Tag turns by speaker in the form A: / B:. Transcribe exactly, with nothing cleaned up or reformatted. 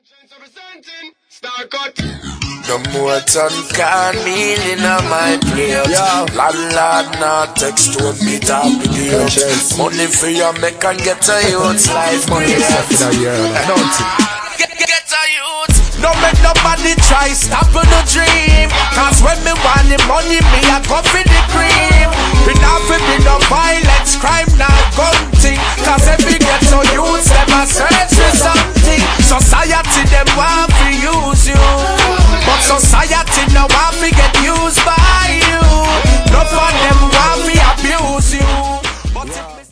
A: No more ton can meal in my plate. Landlord not text to me top the gate. Money for your make and get a youth's life. Money get, get a youth. No make nobody try stop on the dream. Cause when me want the money, me I go for the cream. We not fi be no violence, crime not gun thing. Cause every ghetto youth them a search for something. Society them want to use you, but society